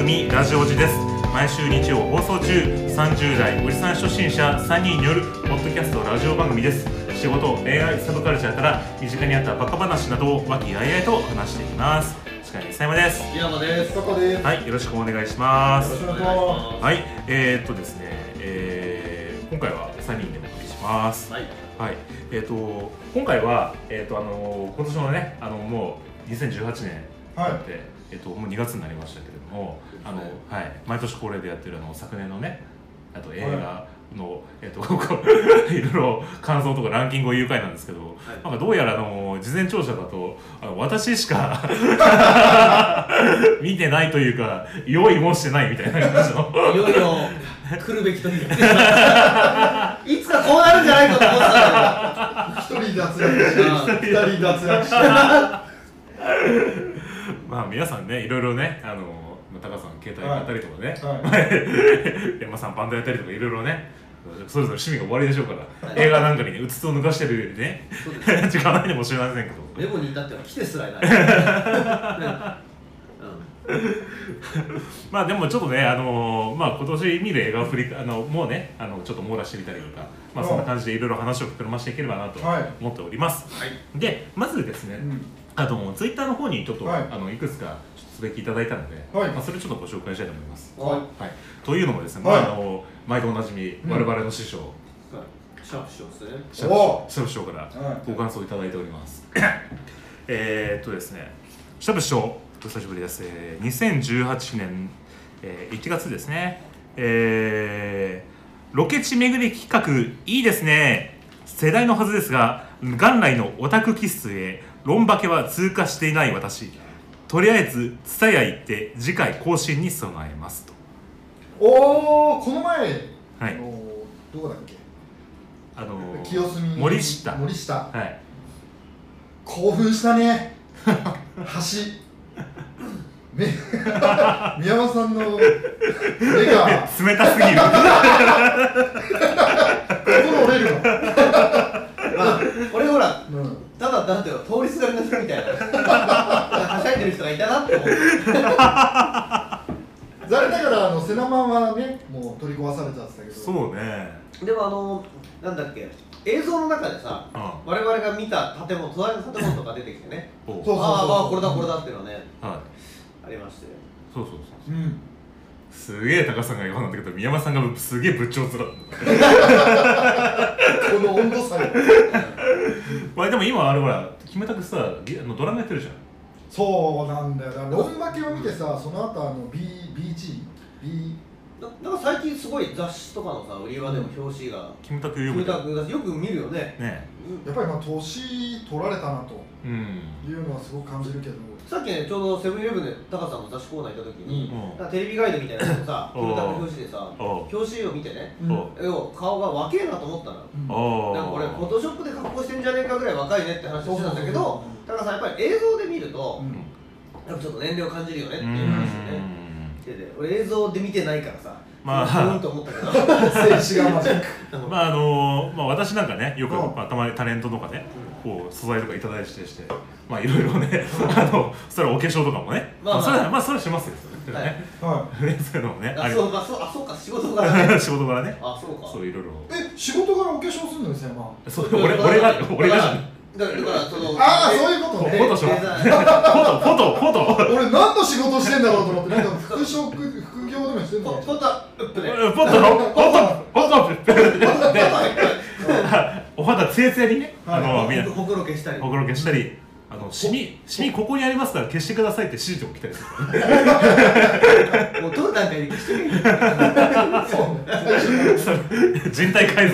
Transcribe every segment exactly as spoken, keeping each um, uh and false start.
組ラジオジです。毎週日曜放送中、さんじゅう代おじさん初心者さんにんによるポッドキャストラジオ番組です。仕事、恋愛、サブカルチャーから身近にあったバカ話などを和気あいあいと話しています。司会の磯山です。 山です。 加藤です。 はい、よろしくお願いします。 よろしくお願いします。 はい、えー、っとですね、えー、今回はさんにんでお送りします。 はい。 はい、えー、っと今回はえー、っとあの今年のね、あのもうにせんじゅうはちねんはい。 で、えっと、もうにがつになりましたけれども、あの、はい、毎年恒例でやってるあの昨年のね、あと映画の、はい、えっと、いろいろ感想とかランキングを言う回なんですけど、はい、なんかどうやらあの事前聴取だとあの私しか見てないというか、用意もしてないみたいな感じのいよいよ来るべき時にいつかこうなるんじゃないかと思ってたんだけど一人脱落して二人脱落してまあ皆さんね、いろいろね、あの高さん携帯やったりとかね、 はいはい、山さんバンドやったりとかいろいろね、それぞれ趣味が終わりでしょうから、はい、映画なんかにね、うつつを抜かしてるね、時間ないでもしれませんけど、 レゴに至っては来てすらいない、 うん、まあでもちょっとね、あのまあ今年見る映画を振りあのもうね、あのちょっと網羅してみたりとか、まあそんな感じでいろいろ話を膨らましていければなと思っております。はい、で、まずですね、うん、あのツイッターの方にちょっと、はい、あのいくつかつぶやきいただいたので、はい、まあ、それちょっとご紹介したいと思います。はいはい、というのもですね、はい、まあ、あの毎度おなじみ、うん、我々の師匠、はい、 シャープ師匠ですね。 シャープ師匠からご感想いただいております。はい、えーっとですね、シャープ師匠、お久しぶりです。えー、にせんじゅうはちねん、えー、いちがつですね、えー、ロケ地巡り企画いいですね。世代のはずですが、元来のオタク気質へ論化けは通過していない私、とりあえずツタヤ行って次回更新に備えますと。 おー、この前、はい、あのどこだっけ、 あのー、 清澄森下森下、 はい、 興奮したね橋目宮山さんの目が冷たすぎる心折れるわまあ、俺ほら、うん、ただなんていうの、通りすがりの人みたいなはしゃいでる人がいたなって思って残念ながらあのセナマンはね、もう取り壊されちゃってたけど。 そうね。 でもあのなんだっけ、映像の中でさ、うん、我々が見た建物、隣の建物とか出てきてねそうそうそうそう、ああこれだこれだっていうのね、うん、はい、ありまして、 そうそうそう、 うん、 すげえ高さんが言わなんだけど、宮山さんがすげえ仏頂面この温度差よまあでも今あれほら、キムタクさ、あのドラマやってるじゃん。 そうなんだよ、だからロンバケを見てさ、その後あの B、ビージー、B な, なんか最近すごい雑誌とかのさ、売り場でも表紙がキムタクよくよく見るよね。 ね、 やっぱりまあ年取られたなというのはすごく感じるけど、 さっきね、ちょうどセブンイレブンでタカさんの雑誌コーナー行った時に、うん、テレビガイドみたいなのさ、キムタクの表紙でさ、表紙を見てね、うん、顔が若えなと思ったの、うん、なんかこれフォトショップで加工してんじゃねえかぐらい若いねって話をしてたんだけど、タカさんやっぱり映像で見ると、うん、なんかちょっと年齢を感じるよねっていう話をねしてて、俺映像で見てないからさ、まあ、うんと思ったけど静止画マジックまああのまあ私なんかね、よく、まあ、たまにタレントとかね、こう素材とかいただいてして、まあいろいろね、あのそれはお化粧とかもね、まあそれはまあそれはしますよね。はい。そういうのもね。 あ、そうか、そうあそうか、仕事柄ね。 仕事柄ね。 あ、そうか。 そういろいろ。 え、仕事柄お化粧するんですよ、まあ。 そう、俺俺が俺がじゃん。 だからそのああ、そういうことね。 フォトショー。フォトフォトフォト。 俺何の仕事してんだろうと思って、なんか副職副業でもしてんの。 フォトアップね。 フォトフォトフォトアップで、お肌ツヤツヤにね、あのみんなほくろ消したり、 ほくろ消したり、あのシミシミここにありますから消してくださいって指示を来たりする。もうどの段階で消してくれる。 そうね。人体改造。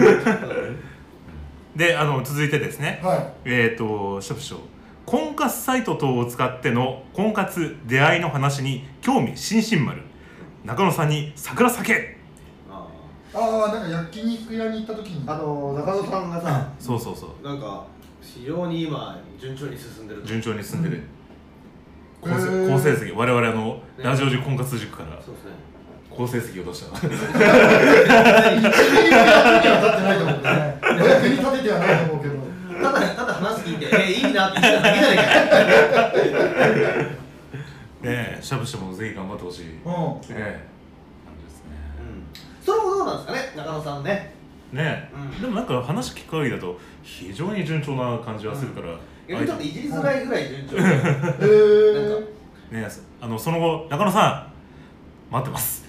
で、あの続いてですね、はい、えっ、ー、とショプショー、婚活サイト等を使っての婚活出会いの話に興味津々丸、中野さんに桜咲け。 ああ、なんか焼肉屋に行った時にあの中野さんがさ、 そうそうそう、 なんか非常に今順調に進んでる。 順調に進んでる。好成績、我々あの、ね、ラジオ時婚活塾から。そうですね。好成績を出した。いちミリも役には立ってないと思うけどね。役に立ててはないと思うけど。 ただただ話聞いて、えー、いいなって言ってただけじゃないか。 ねえしゃぶしゃぶもぜひ頑張ってほしい、うん、ねえ感じですね、 うん、それもどうなんですかね中野さんねねえ、うん、でもなんか話聞く限りだと非常に順調な感じはするから、うん、 逆にちょっといじりづらいぐらい順調、うん、 なんかね、あのその後中野さん待ってます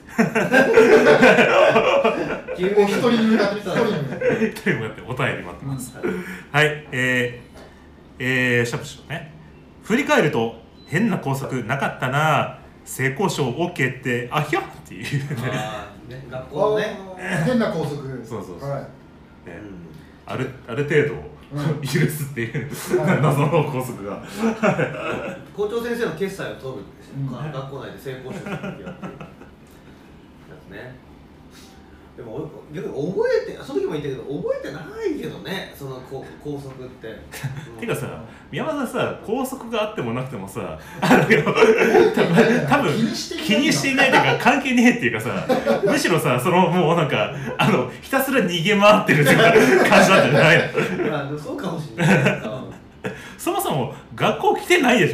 急に一人になって一人に一人もやってお便り待ってます、うん、はいえー、えー、シャープショーね振り返ると変な校則なかったな性交渉 OK ってあひゃっていうあ、ね、学校ね変な校則そうそうそう、 はいね、あるある程度許すっていう謎の校則が校長先生の決済を取るんですよ、うん、学校内で性交渉するときはっていうやつね。でも逆に覚えてその時も言ったけど覚えてないけどねその校則って。 てかさ宮本さんさ校則があってもなくてもさあの多分気にしていないというか関係ねえっていうかさむしろさそのもうなんかあのひたすら逃げ回ってるっていう感じなんじゃないの？ まあそうかもしれないそもそも学校来てないでしょ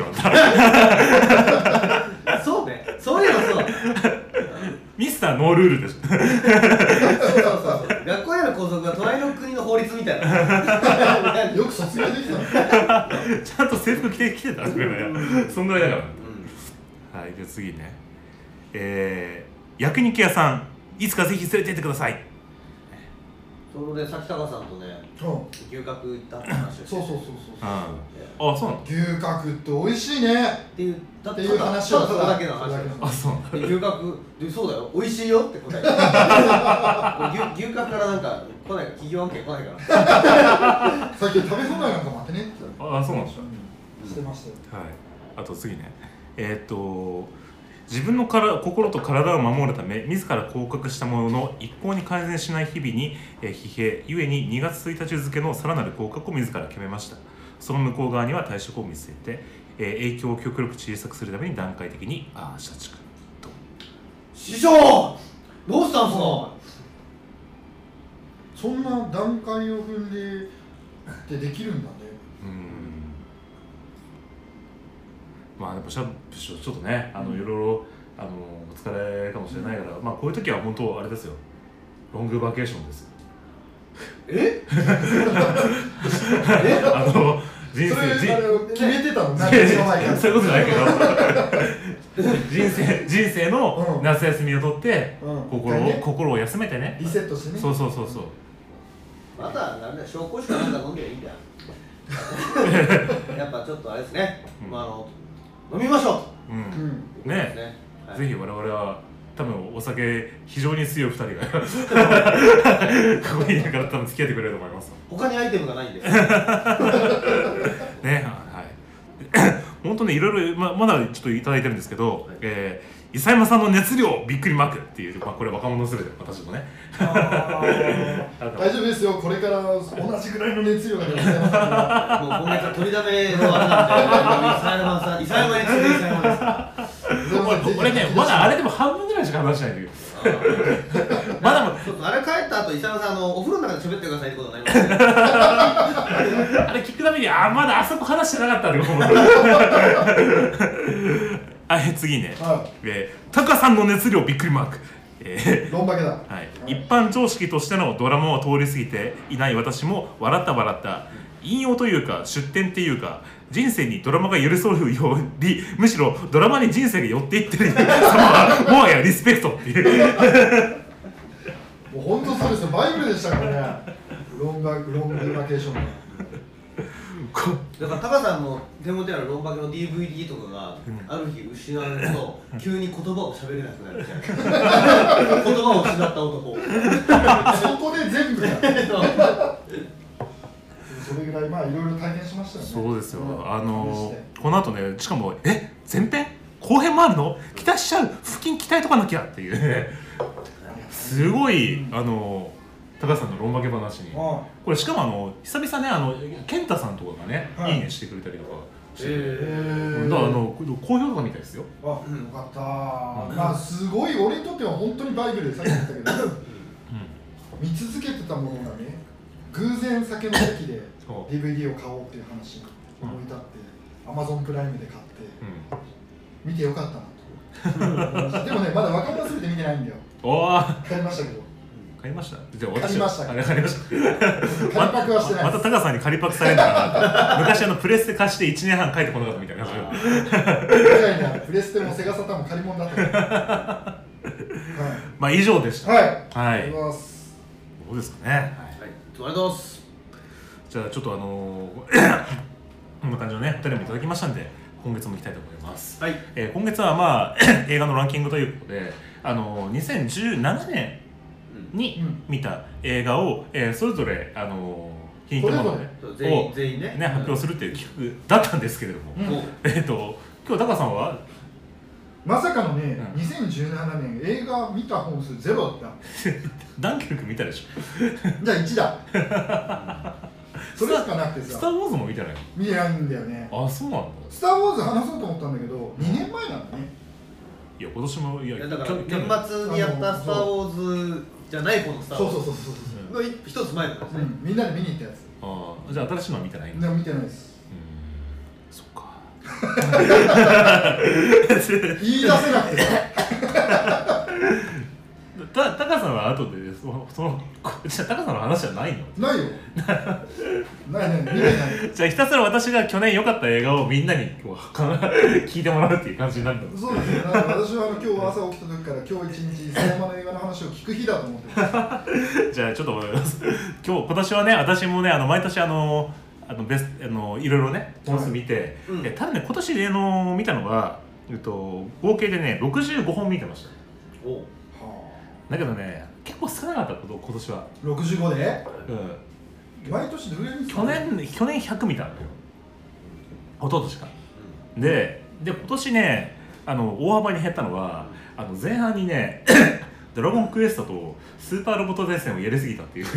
そうねそういえばそうミスターノールールでしょそうそうそう学校への校則が隣の国の法律みたいなよく卒業できたのちゃんと制服着てきてたそんぐらいだから、うん、はいで次ねえー、焼肉屋さんいつかぜひ連れて行ってください。 それで崎高さんとね、うん、牛角行ったって話をそうそうそうそうああそうなの牛角って美味しいねっていうだっていう話をそれだけの話あそうなんだ牛角でそうだよ美味しいよって答えた牛, 牛角からなんか来ない企業案件来ないから最近食べ放題なんか待ってねってああそうなんですか、 うん、してましたよ。 はいあと次ねえー、っと自分のから心と体を守るため自ら降格したものの一向に改善しない日々に、えー、疲弊ゆえににがつついたち付のさらなる降格を自ら決めました。その向こう側には退職を見据えて、えー、影響を極力小さくするために段階的にああ社畜と師匠どうしたんすか。 そんな段階を踏んでってできるんだね。 うんまあでもシャープ師匠ちょっとねあのいろいろあのお疲れかもしれないから、うん、まあこういう時は本当あれですよロングバケーションですよ。 え？ え？あの人生人決めてたの？ そういうことじゃないけど人生人生の夏休みを取って、うん、心を、ね、心を休めてねリセットしてね。 そうそうそうそう。 またなんだ紹興酒かなんか飲んでいいんだよ。やっぱちょっとあれですね。うん、まああの飲みましょう。うん。 うん、ねえ、ねはい、ぜひ我々は多分お酒非常に強いふたりがここにいながら多分付き合ってくれると思います。 他にアイテムがないんです。 ねはい。本当ねいろいろままだちょっといただいてるんですけど、はい、えー伊佐山さんの熱量びっくりマークっていう、まあ、これ若者のすべて私もね大丈夫ですよこれから同じぐらいの熱量が出てますからもう今月は取りだめのあれなんで伊佐山さん伊佐山に次いで伊佐山です俺ねまだあれでも半分ぐらいしか話しないんだけどまだもあれ帰った後伊佐山さんあのお風呂の中で喋ってくださいってことになりますねあれ聞くためにあまだあそこ話してなかったってことあ次ね、はい、えー、タカさんの熱量びっくりマーク、 えー、ロンバケだ、はい、一般常識としてのドラマを通り過ぎていない私も笑った笑った、引用というか出典っていうか人生にドラマが寄り添うよりむしろドラマに人生が寄っていってるそのもはやリスペクトっていうもう本当そうですよバイブルでしたからねロンバロングバケーションのだからタカさんの手元にあるロンバケの ディーブイディー とかがある日失われると急に言葉を喋れなくなるみたいな言葉を失った男そこで全部やそれぐらいまあいろいろ体験しましたよね。 そうですよ、うん、あのー、この後ねしかもえ前編後編もあるの期待しちゃう腹筋鍛えとかなきゃっていうねすごい、うん、あのー高橋さんのロンバケ話にこれしかもあの久々ねあの健太さんとかがね、はい、いいねしてくれたりとかして、えー、だからあの好評とかみたいですよ。 あ、よかったー、うん、まあすごい俺にとっては本当にバイブルでさっき言ったけど、うん、見続けてたものがね偶然酒の席で ディーブイディー を買おうっていう話に思い立って、うん、Amazon プライムで買って、うん、 見てよかったなとでもねまだ分かり忘れて見てないんだよ。 おー買いましたけど。 買いました。じゃあ私買いました。 あ、買いました。 仮パクはしてない。 またタカさんに仮パクされるのかな。昔あのプレステ貸していちねんはん帰ってこなかったみたいな。 プレステもセガサターンも借り物だったから。はい、 まあ以上でした。 はい。 はい。 ありがとうございます。 どうですかね。はい。 ありがとうございます。 じゃあちょっとあのー、こんな感じのねお便りもいただきましたんで今月もいきたいと思います。 はい。 えー、今月はまあ映画のランキングということで、あのー、にせんじゅうななねんに見た映画を、えー、それぞれあのー、日にちのものを全員ねね発表するっていう企画だったんですけれども、うん、えっと今日タカさんはまさかのね、うん、にせんじゅうななねん映画見た本数ゼロだったダンケルク見たでしょじゃあいちだそれしかなくてさスター・ウォーズも見てないの？ 見てないんだよね。 あ、そうなんだ。 スター・ウォーズ話そうと思ったんだけどにねんまえなんだね。 いや今年もいや、 いやだから年末にやったスター・ウォーズじゃない方のスター・ウォーズそうそうそうそうそうの一つ前なんですね、うん、 みんなで見に行ったやつ。 ああ、じゃあ新しいのは見てないんだ。見てないです。 うん、そっか言い出せなくてたタカさんは後でそのそのじゃあタカさんの話じゃないの？ ないよないない見てないじゃあひたすら私が去年良かった映画をみんなにこう聞いてもらうっていう感じになるんだ。 そうですね。私はあの今日朝起きた時から今日一日そのままの映画の話を聞く日だと思ってます。 じゃあちょっと今日今年はね私もねあの毎年あのあのベスあのいろいろね本数見て、はい、うん、ただね今年あの見たのが、えっと、合計でねろくじゅうごほん見てました。おだけどね結構少なかったこと今年はろくじゅうごで、 うん、 毎年どれに去年去年ひゃく見たのよ一昨年か、うん、でで今年ねあの大幅に減ったのは、うん、あの前半にねドラゴンクエストとスーパーロボット伝線をやりすぎたっていう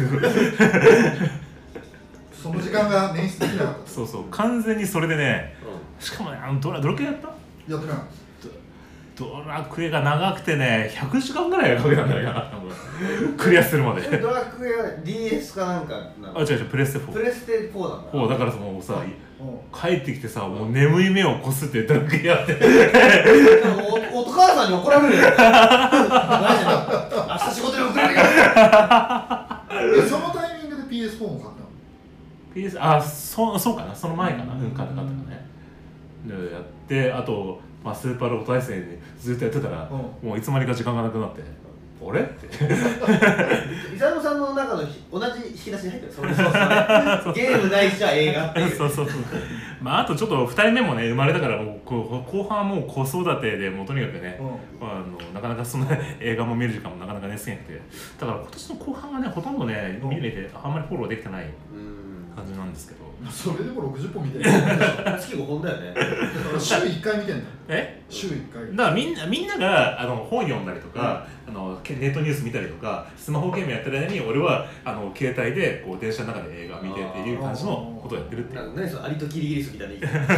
その時間が捻出できなかったそうそう完全にそれでね、うん、しかもねあのドラドラクエやったやってないドラクエが長くてねひゃくじかんぐらいかけたんだよなクリアするまでドラクエは ディーエス かなんかなの？ あ違う違うプレステフォープレステフォーなんだ。 そうだからもうさ帰ってきてさもう眠い目をこすってドラクエやってお, お母さんに怒られるよマジで明日仕事に送られるよそのタイミングで ピーエスフォー も買ったの？ ピーエス あそそうかなその前かなうん買った買ったねでやってあとまあ、スーパーロボット対戦でずっとやってたら、うん、もういつまにか時間がなくなってあれって伊沢さんの中の同じ引き出しに入ってるそれそうそう、ね、ゲームないしは映画っていうそうそうそうまああとちょっとふたりめもね生まれたからもうこう後半はもう子育てでもうとにかくね、うんまあ、あのなかなかその映画も見る時間もなかなかね少なくてだから今年の後半はねほとんどね見れてあんまりフォローできてない感じなんですけどそれでもろくじゅっぽん見てる月ごほんだよね週いっかい見てんのえ週いっかいだからみんなみんながあの本読んだりとか、うん、あのネットニュース見たりとかスマホゲームやってる間に俺はあの携帯でこう電車の中で映画見てっていう感じのことをやってるっていう。 何そのアリとキリギリスみたいな言い方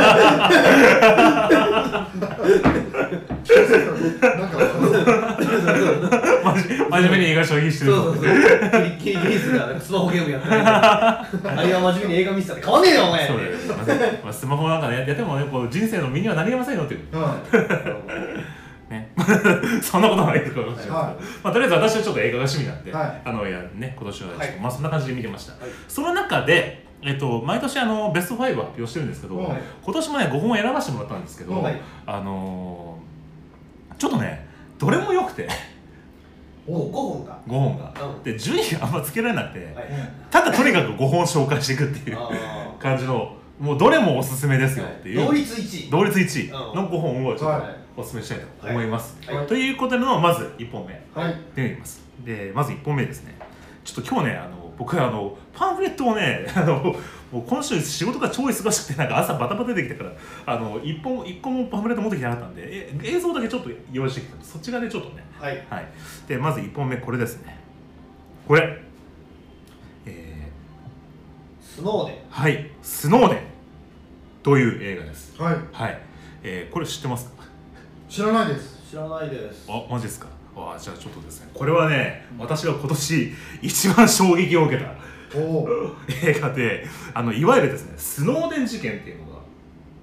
なんか真面目に映画消費してるそうそうそうキリギリスがスマホゲームやってるあれは真面目に映画見てたって変わんねえよお前そうだよ、 まあ、スマホなんかねやってもねこう人生の身にはなりませんよっていう、うんね、そんなことはないですけど、はいまあ、とりあえず私はちょっと映画が趣味なんで、はい、あのいやね今年はちょっと、はいまあ、そんな感じで見てました、はい、その中で、えっと、毎年あのベストファイブ発表してるんですけど、はい、今年もねごほん選ばせてもらったんですけど、はい、あのー、ちょっとねどれも良くてごほんがごほんが、うん、で順位があんまつけられなくて、はい、ただとにかくごほん紹介していくっていう感じのもうどれもおすすめですよっていう、 はい、同率いちい同率いちいのごほんをちょっとおすすめしたいと思います、はいはい、ということでのまずいっぽんめ、はい、出てきます。でまずいっぽんめですね。ちょっと今日ねあの僕あのパンフレットをねあのもう今週仕事が超忙しくてなんか朝バタバタ出てきたからあのいっぽんいっこもパンフレット持ってきてなかったんでえ映像だけちょっと用意してきたんでそっち側でちょっとねはい、はい、でまずいっぽんめこれですねこれえー、スノーデンはいスノーデンという映画ですはい、 はいえー、これ知ってますか？ 知らないです。 知らないです。 あ、マジですか？あ、じゃあちょっとですねこれはね、うん、私が今年一番衝撃を受けた映画であのいわゆるですねスノーデン事件っていうのが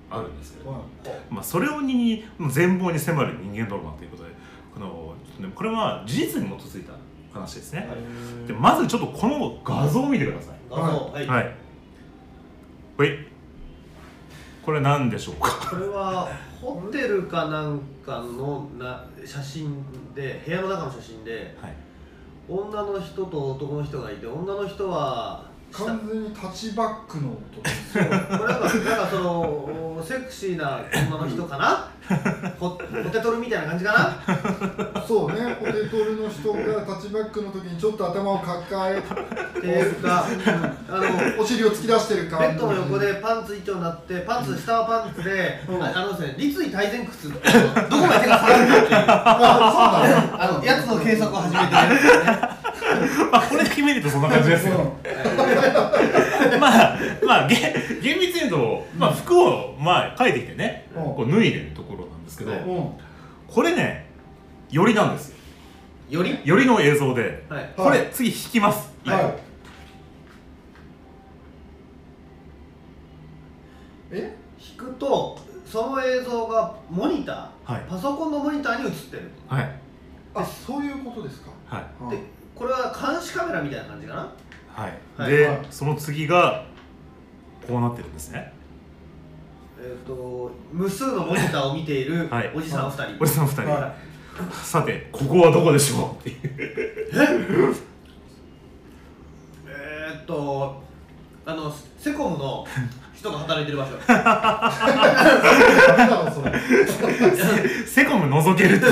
あるんですけど、まあ、それをに全貌に迫る人間ドラマということで、このこれは事実に基づいた話ですね。でまずちょっとこの画像を見てください。 画像、はい、 はい、ほい、これ何でしょうか。 これはホテルかなんかのな写真で、部屋の中の写真で、はい、女の人と男の人がいて、女の人は完全にタッチバックの音です。 そう、これなんか、なんかそのセクシーな女の人かなポ, ポテトルみたいな感じかな。 そうね、ポテトルの人がタッチバックの時にちょっと頭を抱えていうか、 あのお尻を突き出してる感じ。 ベッドの横でパンツ一丁になって、パンツ下はパンツで、うん、あ, あのですね、立位体前屈、どこまで手が下がるかっていうあのやつの計測を始めてるんですね。 まあこれだけ見るとそんな感じですよ。まあまあ厳密に言うと、まあ、服をまあ書いてきてね、うん、こう脱いでるところなんですけど、うん、これねよりなんですよ。 よりよりの映像で、はい、これ次引きます。 はいはい、 え引くとその映像がモニター、はい、パソコンのモニターに映ってる。 はい。 あ、そういうことですか。 はい。 でこれは監視カメラみたいな感じかな。 はい。はい、で、はい、その次がこうなってるんですね。 えっと無数のモニターを見ているおじさんふたり。 おじさんふたり。はい、さてここはどこでしょうっていう。 えっとあのセコムの人が働いてる場所。 セコム覗けるって。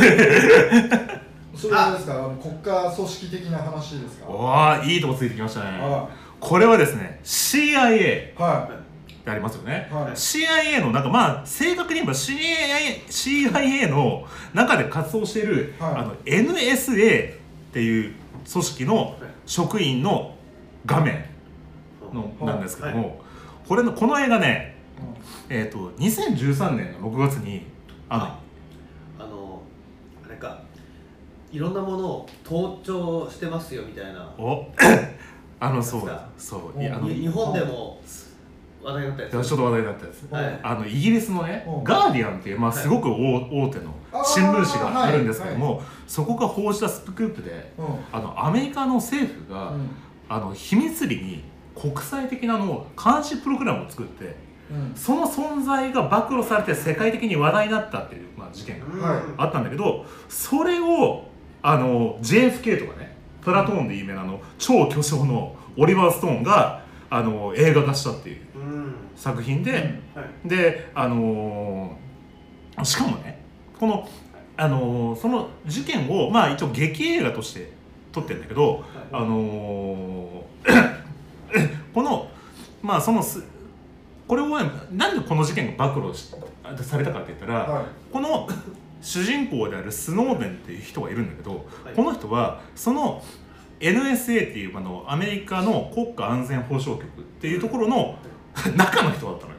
それはですか、あの国家組織的な話ですか。 おー、いいとこついてきましたね。これはですね シーアイエー、はい、ってありますよね。はい、シーアイエー のなんか、まあ正確に言えば シーアイエー の中で活動している、はい、あの エヌエスエー っていう組織の職員の画面の、はい、なんですけども、はい、これのこの映画ね、えっとにせんじゅうさんねんのろくがつにあのあのあれか。いろんなものを盗聴してますよみたいな。 おあのそうそういやあの日本でも話題になったやつ。 ちょっと話題になったやつ。はい、あのイギリスのねガーディアンっていうまあすごく大手の新聞紙があるんですけども、そこが報じたスクープで、あのアメリカの政府があの秘密裏に国際的なの監視プログラムを作って。うん、その存在が暴露されて世界的に話題になったっていう、まあ、事件があったんだけど、それをあの ジェイエフケー とかね、プラトーンで有名なあの超巨匠のオリバー・ストーンがあの映画化したっていう作品で、うんはい、であのー、しかもねこの、あのー、その事件をまあ一応劇映画として撮ってるんだけど、はい、あのー、このまあそのこれをなんでこの事件が暴露されたかって言ったら、はい、この主人公であるスノーデンっていう人がいるんだけど、はい、この人はその エヌエスエー っていうあのアメリカの国家安全保障局っていうところの中の人だったのよ。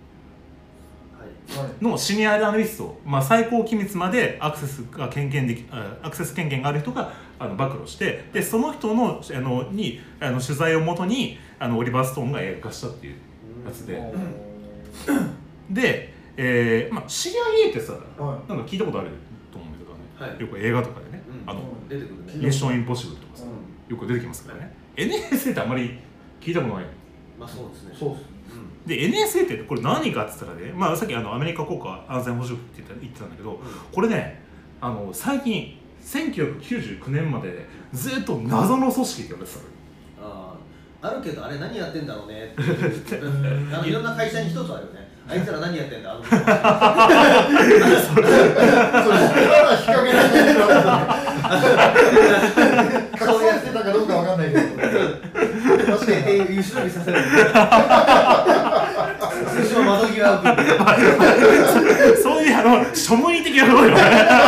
はい、のシニアアナリスト、まあ、最高機密までアクセスが権限できアクセス権限がある人があの暴露して、でその人のあのにあの取材をもとにあのオリバー・ストーンが映画化したっていうやつで、で、えーまあ、シーアイエー ってさ、はい、なんか聞いたことあると思うんだけどね、はい、よく映画とかでね、うん、あの出てくるね、 ミッションインポッシブルとかさ、うん、よく出てきますからね、エヌエスエー ってあんまり聞いたことない。 まあそうですね。 そうです。 うん、で エヌエスエー ってこれ何かって言ったらね、まあ、さっきあのアメリカ国家安全保障局って言ってたんだけど、うん、これねあの最近せんきゅうひゃくきゅうじゅうきゅうねんまでずっと謎の組織って言われてたのよ。 ああるけどあれ何やってんだろうねってあのいろんな会社に一つあるよね。あいつら何やってんだあのそれそれは日陰なんだけどそうやってたかどうかわかんないけど確かに後ろにさせる後ろ窓際をそういうあの庶務員的なところよ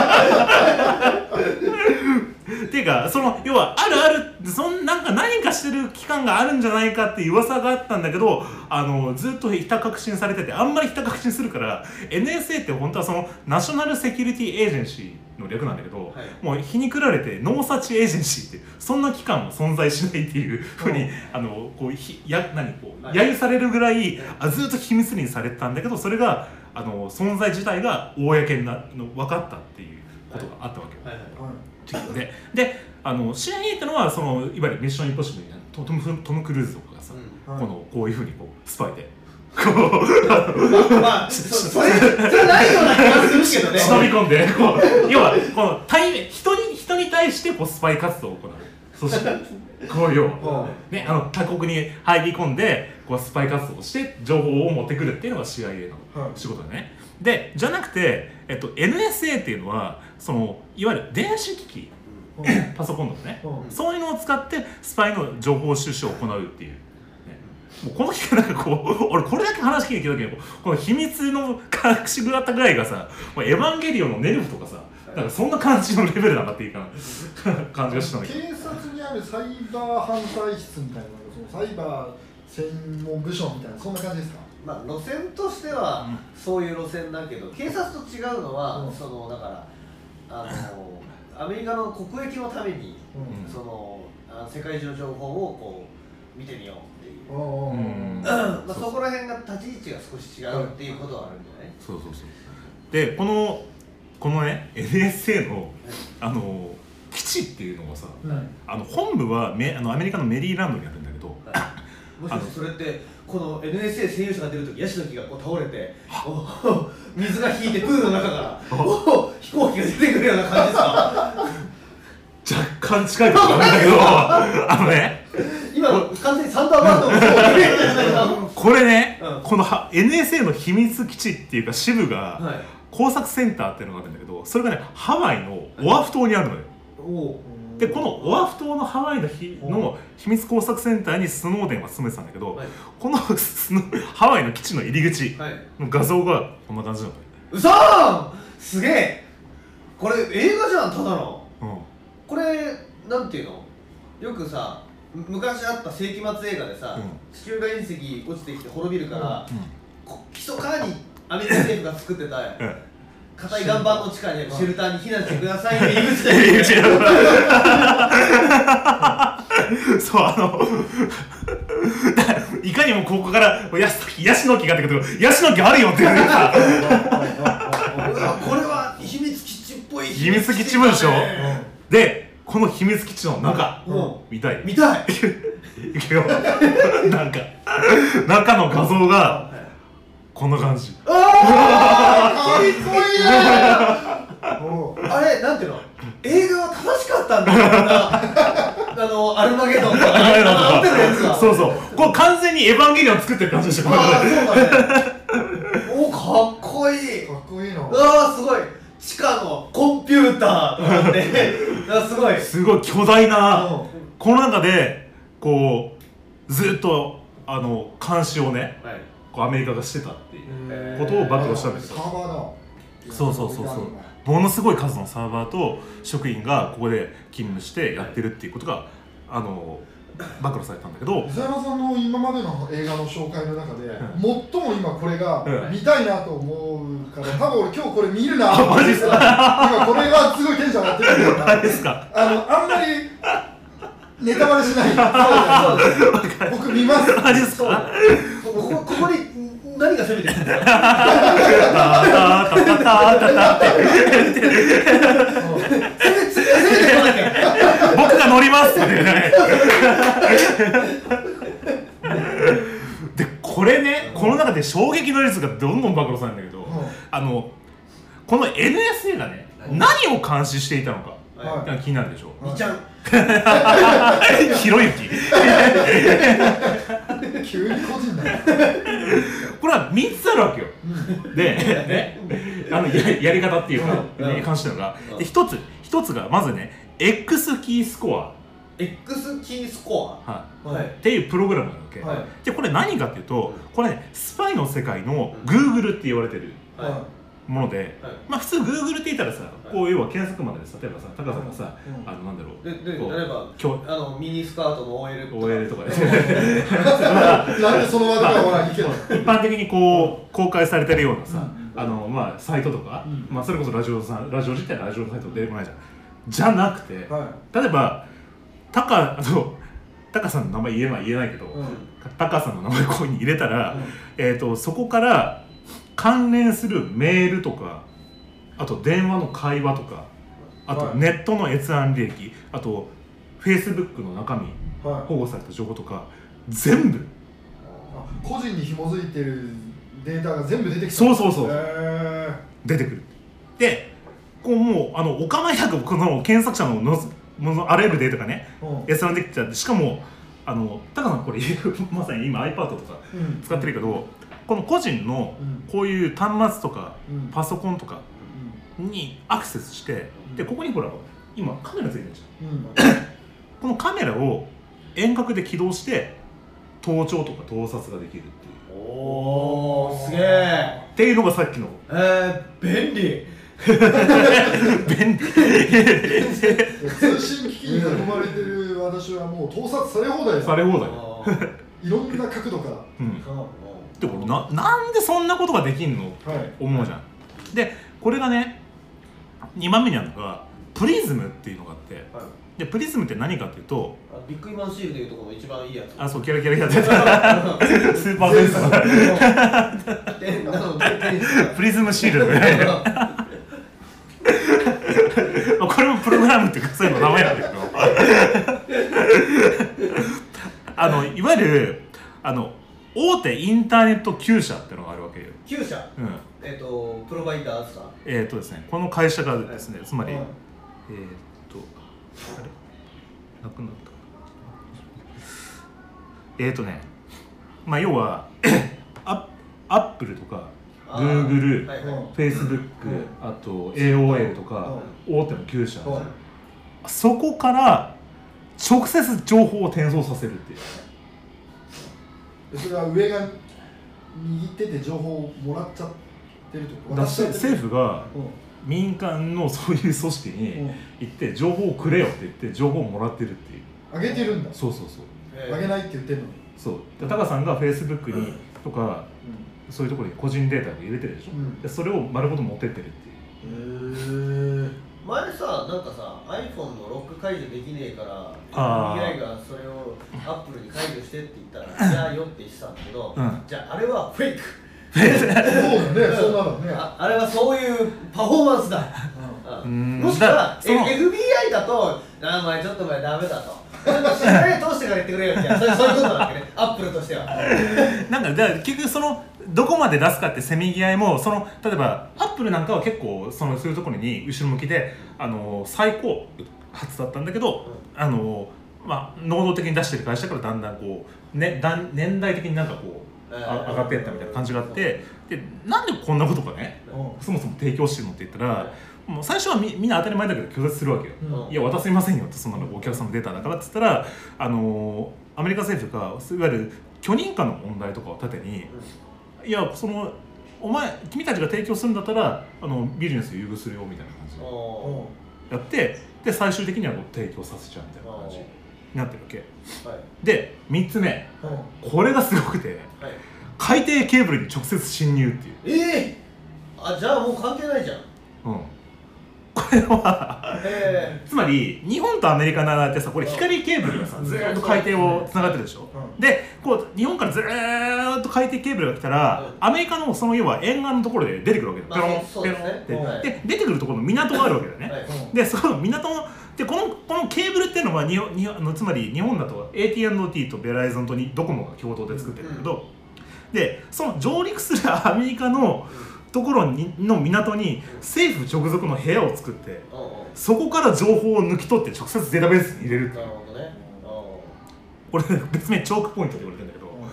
っていうかその要はあるあるそんなんか何かしてる機関があるんじゃないかっていう噂があったんだけど、あのずっとひた確信されてて、あんまりひた確信するから エヌエスエー って本当はそのナショナルセキュリティエージェンシの略なんだけど、 はい、 もう皮肉られてノーサーチエージェンシーっていうそんな機関も存在しないっていうふうに、うん、あのこうひや何こう、はい、揶揄されるぐらい、あずっと秘密裏にされてたんだけど、それがあの存在自体が公になの分かったっていうことがあったわけよ。はいはいはい、でであの シーアイエー ってのはそのいわゆるミッションインポッシブルみたいなトム、トムクルーズとかがさ、うんはい、このこういうふうにこうスパイでこうまあそそれそれないような気がするけどね。 忍び込んでこう要はこの対面人に人に対してこうスパイ活動を行う。そしてこういうねあの他国に入り込んでこうスパイ活動をして情報を持ってくるっていうのが シーアイエー の仕事だね。はい、でじゃなくてえっと エヌエスエー っていうのはそのいわゆる電子機器、パソコンとかね、そういうのを使ってスパイの情報収集を行うっていう。もうこの日なんかこう俺これだけ話聞いてるけどこの秘密の隠し蔵ったぐらいがさもうエヴァンゲリオンのネルフとかさなんかそんな感じのレベルなんだっていうか感じがしたんだけど、 警察にあるサイバー犯罪室みたいなそのサイバー専門部署みたいなそんな感じですか。 まあ路線としてはそういう路線だけど、警察と違うのは、うん、そのだからあのアメリカの国益のために、うん、そのあ世界中の情報をこう見てみようっていう。うんまあ、そこら辺が立ち位置が少し違うっていうことはあるんじゃない？ そうそうそう。でこのこのね エヌエスエー の、はい、あの基地っていうのがさ、はい、あの本部はメあのアメリカのメリーランドにあるんだけど、はい、 もしかしてそれってこの エヌエスエー 専用車が出るときヤシの木がこう倒れて水が引いてプールの中から飛行機が出てくるような感じですか？ 若干近いところなんだけどあのね今完全にサンダーバードのそうイメージじゃないかこれね、うん、この エヌエスエー の秘密基地っていうか支部が、はい、工作センターっていうのがあるんだけどそれがねハワイのオアフ島にあるのよ、はい、でこのオアフ島のハワイの秘の秘密工作センターにスノーデンは勤めてたんだけど、はい、このハワイの基地の入り口の画像がこんな感じなのよ。 うそーすげえこれ映画じゃんただの、うん、これなんていうのよくさ昔あった世紀末映画でさ、うん、地球が隕石落ちてきて滅びるから、うん、密かにアメリカ政府が作ってた硬い岩盤の地下にシェルターに避難してくださいって入り口だよそうあのいかにもここからヤシの木がってことヤシの木あるよって言うのさこれは秘密基地っぽい秘密基地文書でこの秘密基地の中、うん、見たい見たいいくよなんか中の画像がこんな感じ。 ああかっこいいあれなんていうの映画は正しかったんだよあのアルマゲドンとかあってるやつがそうそうこれ完全にエヴァンゲリオン作ってる感じでしょ。 ああそうだねおかっこいいかっこいいのああすごい地下のコンピューターとかってすごいすごい巨大な、うん、この中でこうずっとあの監視をね、はい、こうアメリカがしてたっていうことを暴露したんですよ。 サーバーだそうそうそうそうものすごい数のサーバーと職員がここで勤務してやってるっていうことが、はい、あの暴露されたんだけど伊沢さんの今までの映画の紹介の中で、うん、最も今これが見たいなと思うから、うん、多分俺今日これ見るなあマジですか今これがすごいテンション上がってるんだマジですかあのあんまりネタバレしないそうです僕見ますマジですかここここに何が攻めてるんですかタタタタタタって僕が乗りますってねでこれねこの中で衝撃の率がどんどん暴露されるんだけど、うん、あのこの エヌエスエー がね、うん、何を監視していたのか、はい、気になるでしょ。 にちゃんひろゆき急に個人だよこれはみっつあるわけよ、うん、で、ね、あの や, やり方っていうか、うん、に関してのが、うん、で一つ一つがまずね X キースコア X キースコア、 はいはい、っていうプログラムなわけ、はい、でこれ何かっていうとこれねスパイの世界の Google って言われてる、はい、 もので、はい、まあ普通 Google って言ったらさ、はい、こう要は検索までで例えばさ、タカさんがさ、うん、あのなんだろう、 でで例えばあのミニスカートの オーエル とかオーエル とかでなんでそのワードかほらいいけど一般的にこう公開されてるようなさ、うん、あのまあサイトとか、うん、まあそれこそラジオさんラジオ自体ラジオサイト出てこないじゃん。じゃなくて、はい、例えばタカあのタカさんの名前言えない言えないけど、うん、タカさんの名前ここに入れたら、うん、えっとそこから関連するメールとか、あと電話の会話とか、あとネットの閲覧履歴、あと Facebook の中身、はい、保護された情報とか全部個人に紐づいてるデータが全部出てきた。 そうそうそう、出てくる。でこうもうあのお構いなくこの検索者のののあらゆるデータがね、閲覧できちゃって、しかもあのタカさんこれまさに今 iPad とか使ってるけど、うん、この個人のこういう端末とか、うん、パソコンとかにアクセスして、うん、でここにほら今カメラついてるじゃん、うん、このカメラを遠隔で起動して盗聴とか盗撮ができるっていう。 おーすげえっていうのがさっきのえー、便利便利通信機器に囲まれてる私はもう盗撮され放題です。 され放題いろんな角度から、うん、 でも な, なんでそんなことができんのって、はい、思うじゃん、はい、でこれがねにばんめにあるのがプリズムっていうのがあって、はい、でプリズムって何かっていうと、 ビッグイマンシールでいうところの一番いいやつ。 あ、そうキャラキャラやってたスーパーセンサープリズムシールこれもプログラムっていうかそういうの名前なんだけどあのいわゆるあの大手インターネットきゅう社っていうのがあるわけよ。 きゅう社、うん、えっ、ー、とプロバイダーですか。 えっ、ー、とですねこの会社がですね、はい、つまり、はい、えっ、ー、とあれなくなったえっ、ー、とねまあ要はアップルとかGoogle、はいはい、Facebook、あと エーオーエル とか大手のきゅう社、はい、そこから直接情報を転送させるっていう。 それは上が握ってて情報をもらっちゃってるってこと？ 政府が民間のそういう組織に行って情報をくれよって言って情報をもらってるっていう。 あげてるんだ。 そうそうそう。 あげないって言ってるのに。そう。 タカさんが Facebook にとか、うんそういうところに個人データを入れてるでしょ、うん、でそれを丸ごと持ってってるっていう。 へえ。前さなんかさ iPhone のロック解除できねえから エフビーアイ がそれを Apple に解除してって言ったらじゃあよって言ってたんだけど、うん、じゃああれはフェイクそうだね、そうなのね。 あ, あれはそういうパフォーマンスだ、うん、もしくは エフビーアイ だとあお前ちょっと前ダメだと信頼通してから言ってくれよってそういうことなわけね、アップルとしては。 なんかだから結局そのどこまで出すかってせめぎ合いもその例えばアップルなんかは結構そのそういうところに後ろ向きであの最高発だったんだけど、うん、あのまあ能動的に出してる会社からだんだんこう、ね、だん年代的になんかこう、えー、上がっていったみたいな感じがあって、でなんでこんなことがね、うん、そもそも提供してるのって言ったら、うん、もう最初は み, みんな当たり前だけど拒絶するわけよ、うん、いや渡せませんよってそんなのお客さんのデータだからって言ったらあのアメリカ政府がいわゆる許認可の問題とかを盾に、うん、いやそのお前君たちが提供するんだったらあのビジネス優遇するよみたいな感じでやってで最終的にはこう提供させちゃうみたいな感じになってるわけ、はい、でみっつめ、うん、これがすごくて、はい、海底ケーブルに直接侵入っていう。 えー、あじゃあもう関係ないじゃん。うんこれはつまり日本とアメリカの間ってさこれ光ケーブルがさずーっと海底をつながってるでしょ、うん、でこう日本からずーっと海底ケーブルが来たら、うん、アメリカのその要は沿岸のところで出てくるわけだよ、ペロンペロンって、はい、で出てくるところの港があるわけだよね、はい、でその港のでこのこのケーブルっていうのは日本日本つまり日本だと エーティーアンドティー とベライゾンとドコモが共同で作ってるんだけど、うん、でその上陸するアメリカのところにの港に政府直属の部屋を作って、うんうん、そこから情報を抜き取って直接データベースに入れるっていう。なるほどね。これ別名チョークポイントって言われてるんだけど、うん、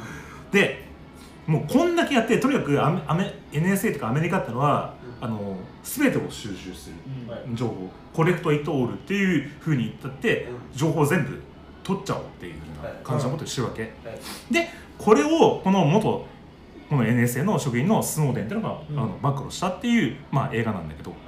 でもうこんだけやってとにかくアメアメ エヌエスエー とかアメリカってのは、うん、あの全てを収集する、うん、情報コレクトイットオールっていうふうに言ったって、うん、情報を全部取っちゃおうっていうふうな感じのことをしてるわけ、はいはい、でこれをこの元この エヌエスエー の職員のスノーデンっていうのが、うん、あの暴露したっていう、まあ、映画なんだけど、はい、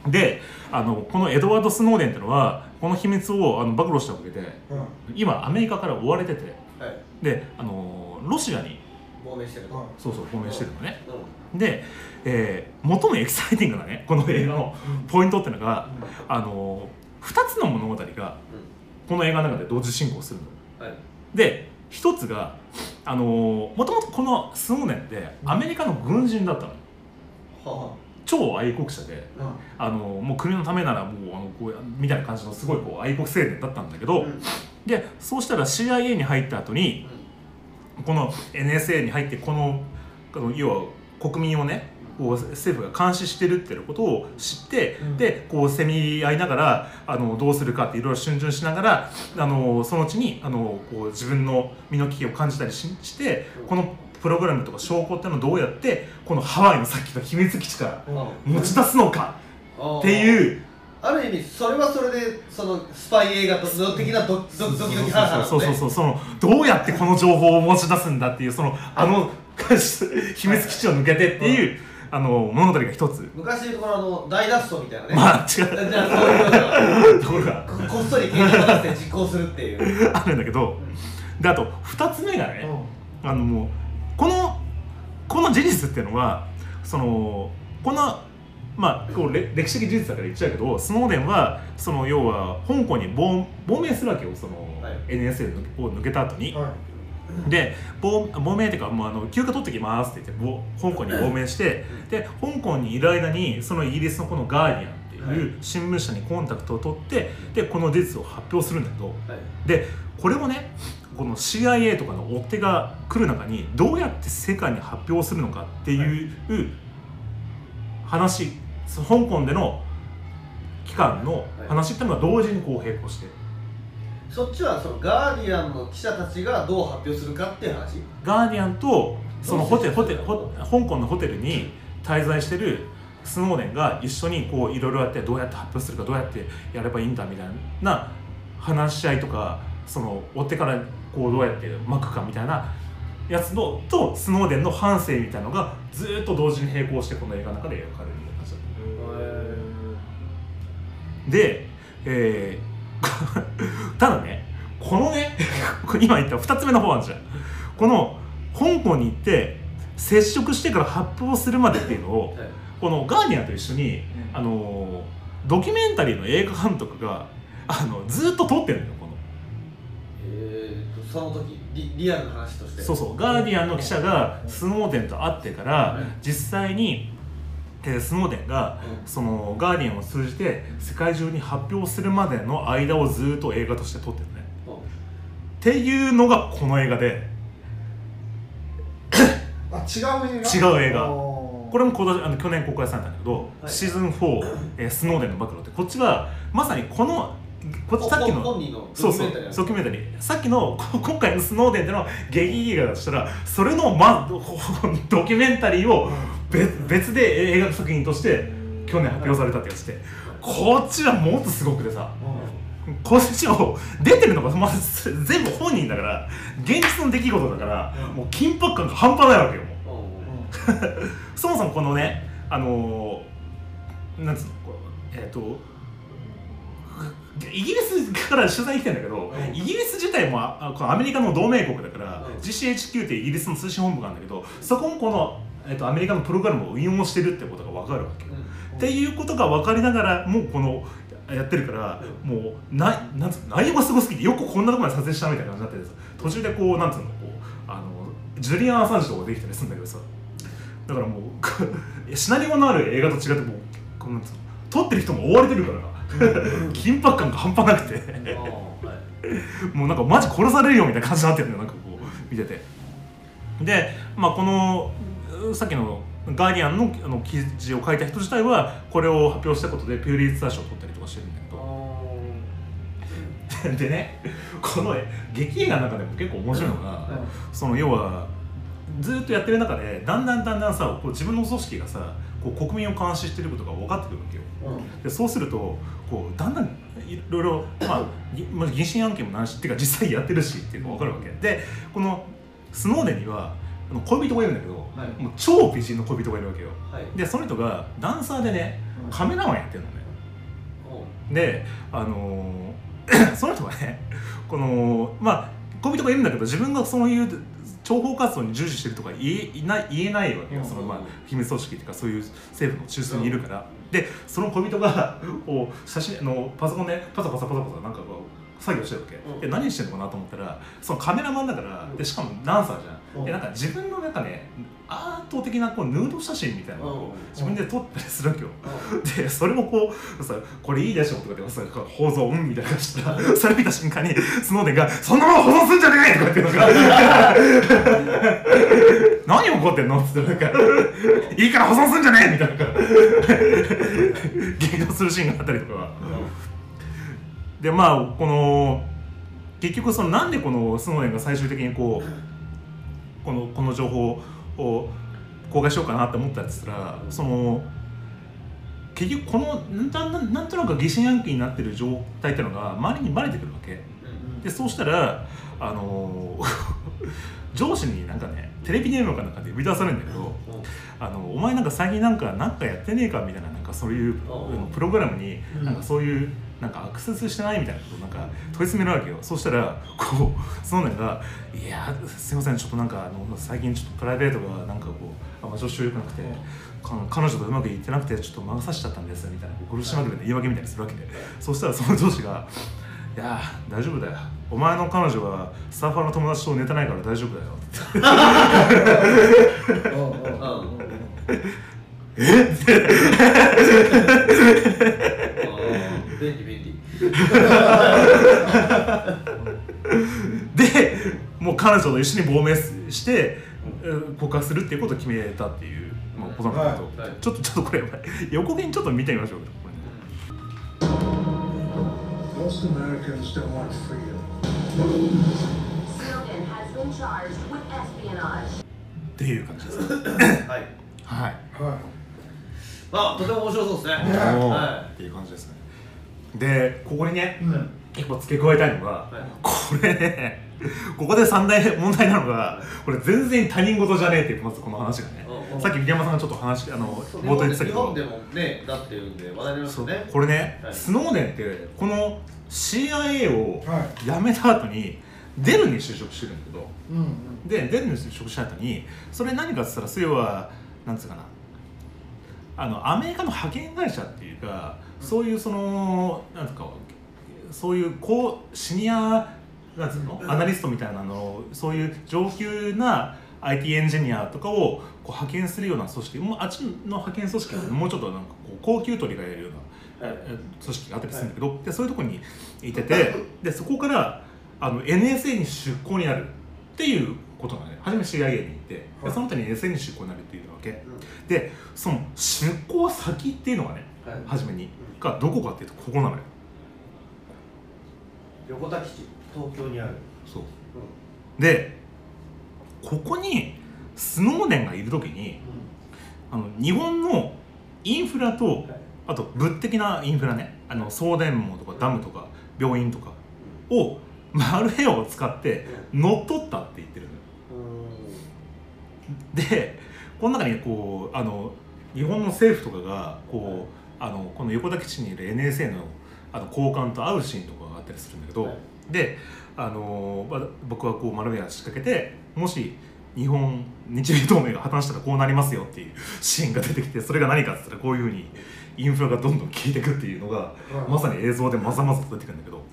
であのこのエドワード・スノーデンっていうのはこの秘密をあの暴露したおかげで、うん、今アメリカから追われてて、はい、であのロシアに亡命してるの、 そうそう亡命してるのね、うん、で、えー、最もエキサイティングなねこの映画のポイントっていうのが、うん、あのふたつの物語がこの映画の中で同時進行するの、はい、でひとつがあのもともとこのスノーデンってアメリカの軍人だったの、うん、超愛国者で、うん、あのもう国のためならもうあのこうみたいな感じのすごいこう愛国青年だったんだけど、うん、でそうしたら シーアイエー に入った後に、うん、この エヌエスエー に入ってこの、この要は国民をねこう政府が監視してるっていうことを知って、うん、でこうせみ合いながらあのどうするかっていろいろ逡巡しながらあのそのうちにあのこう自分の身の危機を感じたり し, してこのプログラムとか証拠っていうのをどうやってこのハワイのさっきの秘密基地から持ち出すのかっていう、 ある意味それはそれでそのスパイ映画と的なドキドキドキハラハラそうそうそうそのどうやってこの情報を持ち出すんだっていうそのあの秘密基地を抜けてっていうあの物語が一つ。 昔でいうところあの大脱走みたいなね。 まあ違う。 じゃあそういうところがこっそり計画立てて実行するっていうあるんだけど、であと二つ目がね、うん、あのもうこのこの事実っていうのはそのこのまあこう歴史的事実だから言っちゃうけど、スノーデンはその要は香港に亡亡命するわけよ、その、はい、エヌエスエー を抜けた後に。はい、で 亡, 亡命っていうかもうあの休暇取ってきますって言って香港に亡命してで香港にいる間にそのイギリスのこのガーディアンっていう新聞社にコンタクトを取ってでこの事実を発表するんだけど、はい、でこれをねこの シーアイエー とかの追っ手が来る中にどうやって世界に発表するのかっていう話、香港での機関の話っていうのが同時にこう並行して。 そっちはそのガーディアンの記者たちがどう発表するかっていう話？ ガーディアンとそのホテル、ホテル、香港のホテルに滞在してるスノーデンが一緒にこういろいろやってどうやって発表するかどうやってやればいいんだみたいな話し合いとかその追ってからこうどうやって巻くかみたいなやつのとスノーデンの反省みたいなのがずっと同時に並行してこの映画の中で描かれる感じだった。で、えーただねこのね今言ったふたつめの方なんじゃん。この香港に行って接触してから発表するまでっていうのを、はい、このガーディアンと一緒に、うん、あのドキュメンタリーの映画監督があのずっと撮ってるのよこの、 えー、その時 リ, リアルな話としてそうそうガーディアンの記者がスノーデンと会ってから、うん、実際にスノーデンが、うん、そのガーディアンを通じて世界中に発表するまでの間をずっと映画として撮ってるね、うん、っていうのがこの映画であ違う映画違う映画これも今年あの去年公開されたんだけど、はい、シーズンフォー、えー、スノーデンの暴露ってこっちはまさにこのこっちさっきの本人のそうそうドキュメンタリーさっきの今回のスノーデンっての劇映画だとしたらそれの、ま、ドキュメンタリーを別, 別で映画作品として去年発表されたってやつでこっちはもっとすごくてさこっちを出てるのが、まあ、全部本人だから現実の出来事だからもう緊迫感が半端ないわけよもうそもそもこのねあのー、なんつうのえっ、ー、とイギリスから取材に来てんだけど、うん、イギリス自体もアメリカの同盟国だから、うん、ジーシーエイチキュー ってイギリスの通信本部があるんだけどそこもこの、えっと、アメリカのプログラムを運用してるってことが分かるわけ、うん、っていうことが分かりながらもうこのやってるから、うん、もうななんつうの内容がすごすぎてよくこんなところまで撮影したみたいな感じになってて途中でこうなんつうのこうあのジュリアン・アサンジとかできたりするんだけどさだからもうシナリオのある映画と違ってもうこうなんつうの撮ってる人も追われてるから緊迫感が半端なくてもうなんかマジ殺されるよみたいな感じになってるんだよなんかこう見ててで、まあ、このさっきのガーディアン の, あの記事を書いた人自体はこれを発表したことでピューリッツァー賞を取ったりとかしてるんだけどでねこの劇映画の中でも結構面白いのがその要はずっとやってる中でだんだんだんだんさこう自分の組織がさこう国民を監視してることが分かってくるわけよ、うん、でそうするとこうだんだんいろいろまあ疑心暗鬼もなしっていうか実際やってるしっていうのが分かるわけでこのスノーデンには恋人がいるんだけど、はい、もう超美人の恋人がいるわけよ、はい、でその人がダンサーでねカメラマンやってるのね、うん、であのー、その人がねこのまあ恋人がいるんだけど自分がそういう諜報活動に従事してるとか言えない言えないわけよ、うん、そのまあ秘密組織っていうかそういう政府の中枢にいるから、うん、でその恋人がこう写真のパソコンでパサパサパサパサなんかこう作業してるわけ、うん、で何してるのかなと思ったらそのカメラマンだからでしかもダンサーじゃん、うん、でなんか自分のなんかねアート的なこうヌード写真みたいなのを自分で撮ったりするわけよ、うん、でそれもこうさこれいいでしょとかでさ放送うんみたいな感じでそれ見た瞬間にスノーデンがそんなもの保存すんじゃねえとか言ってるのが何怒ってんのって言ったらなんかいいから保存すんじゃねえみたいな激怒するシーンがあったりとか、うん、でまあこの結局そのなんでこのスノーデンが最終的にこうこのこの情報を公開しようかなって思ったんですらその結局このな ん, なんとなく疑心暗鬼になってる状態っていうのが周りにバレてくるわけでそうしたらあの上司になんかねテレビ電話かなんかで呼び出されるんだけどあのお前なんか最近なんかなんかやってねえかみたいななんかそういうプログラムになんかそういうなんかアクセスしてないみたいなことをなんか問い詰めるわけよ。そうしたらこうそのねがいやすいませんちょっとなんかあの最近ちょっとプライベートがなんかこうあんま調子良くなくて彼女とうまくいってなくてちょっと魔が差しちゃったんですみたいな苦しまぐれで言い訳みたいにするわけでそうしたらその上司がいや大丈夫だよお前の彼女はサーファーの友達と寝てないから大丈夫だよってえって便利便利でもう彼女と一緒に亡命して告白するっていうことを決めたっていう、まあ、ことなんだけど、はいはい、ちょっとちょっとこれ横にちょっと見てみましょうかこれ、ね、Most Americans don't want freedom. Snowden has been charged with espionage. っていう感じですはいはいはいあ、とても面白そうですねはいっていう感じですねで、ここにね、うん、結構付け加えたいのが、はい、これねここで三大問題なのがこれ全然他人事じゃねえっていうまずこの話がね、うん、さっき三山さんがちょっと話あの冒頭言ってたけど日本でもねだっていうんで話題になりますよねこれね、はい、スノーデンってこの シーアイエー を辞めた後にデルに就職してるんだけど、うんうん、でデルに就職した後にそれ何かって言ったらそれはなんつうかなあのアメリカの派遣会社っていうか、うん、そういうそのなんつうかそういうこうシニアなんつうの、うん、アナリストみたいなのそういう上級な アイティー エンジニアとかをこう派遣するような組織もうあっちの派遣組織は、ね、もうちょっとなんかこう高級取りがやるような組織があったりするんだけど、はい、でそういうところにいててでそこからあの エヌエスエー に出向になるっていうことがね初め シーアイエー に行ってでその後に エヌエスエー に出向になるっていうわけ、うん、でその出向先っていうのがね、はい、初めにがどこかっていうとここなのよ横田基地東京にあるそう、うん、でここにスノーデンがいる時に、うん、あの日本のインフラと、はい、あと物的なインフラねあの送電網とかダムとか病院とかをマルヘアを使って乗っ取ったって言ってるのよ、うん、でこの中にこうあの日本の政府とかがこうあのこの横田基地にいる エヌエスエー の, あの高官と会うシーンとかがあったりするんだけど、はい、であの僕はこうマルウェア仕掛けてもし日本日米同盟が破綻したらこうなりますよっていうシーンが出てきてそれが何かって言ったらこういうふうにインフラがどんどん効いていくっていうのが、うん、まさに映像でまざまざと出てくるんだけど、うん、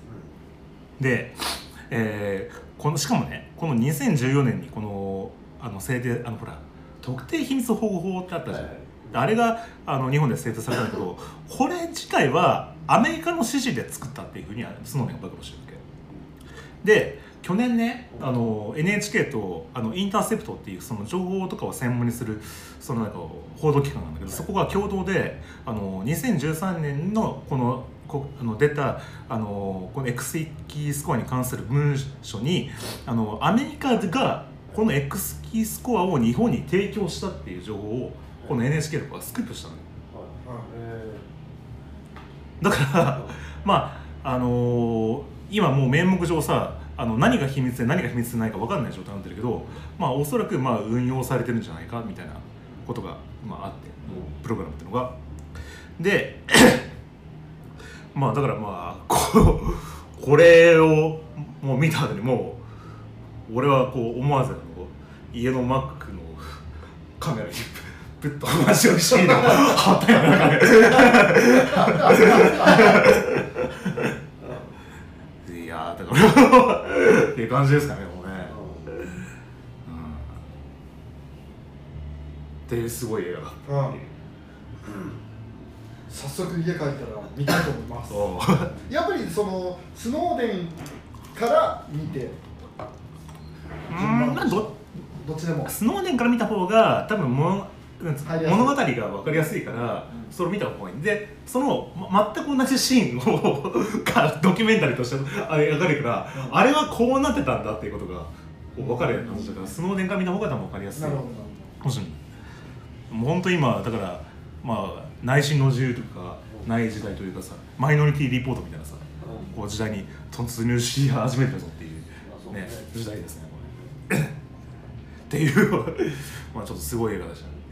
で、えー、このしかもねこのにせんじゅうよねんにこのあの制定あのほら特定秘密保護法ってあったじゃん、はい、あれがあの日本で制定されたんだけどこれ自体はアメリカの指示で作ったっていうふうにスノーデンが暴露してるわけで去年ねあの エヌエイチケー とあのインターセプトっていうその情報とかを専門にするそのなんか報道機関なんだけどそこが共同であのにせんじゅうさんねんのこのこあの出たあのこの X キースコアに関する文書にあのアメリカがこの X キースコアを日本に提供したっていう情報をこの エヌエイチケー とかがスクープしたのよ。だからまああのー、今もう名目上さああの何が秘密で何が秘密でないか分かんない状態になってるけど、まあおそらくまあ運用されてるんじゃないかみたいなことが、まあ、あって、プログラムっていうのがでまあだからまあこ, これをもう見た後にもう俺はこう思わず家の Mac のカメラにプッと話をしていた貼ったよなんかねいやーだからっていう感じですかねもうね、うん、っていうすごい映画だ、うん、 早速家帰ったら見たいと思いますやっぱりそのスノーデンから見てうーんなんどどっちでもスノーデンから見た方が多分も物語が分かりやすいから、うん、それを見た方がいいでその、ま、全く同じシーンをがドキュメンタリーとして描かれるから、うん、あれはこうなってたんだっていうことが分かる話だから、うん、スノーデンから見た方が多分分かりやすい。なるほどもしもう本当今だからまあ内心の自由とかない時代というかさマイノリティリポートみたいなさ、うん、こう時代に突入し始めてるぞっていう、ね、時代ですねこれっていうまあちょっとすごい映画でしたね。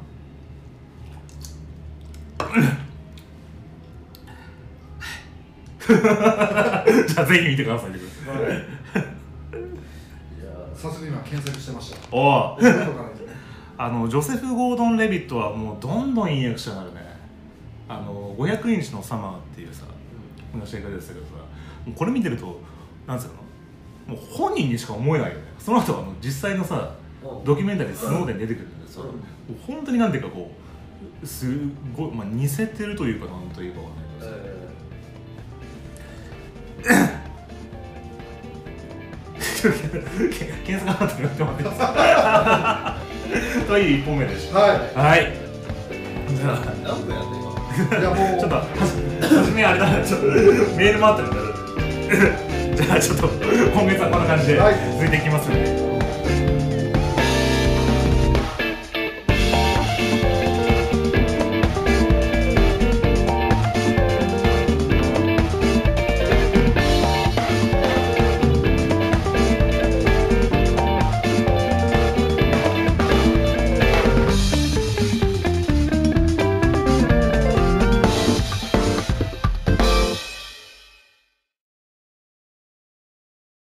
じゃあぜひ見てください。 早速今検索してました。 おお。あのジョセフ・ゴードン・レビットはもうどんどんいい役者になるね。あのごひゃくインチのサマーっていうさ、同じ映画でしたけどさ、もうこれ見てるとなんつうの、もう本人にしか思えないよね。その後あの実際のさドキュメンタリーでスノーデン出てくるんだけどさ、もう本当になんていうかこうすごいまあ似せてるというかなんというかわかんないけどさ。検索があってやってもらってますという一本目でした。はい。はい。じゃあ何分やって今？いやもうちょっとはじめあれだなちょっとメールもあったから。じゃあちょっと今月はこんな感じで続いていきますので。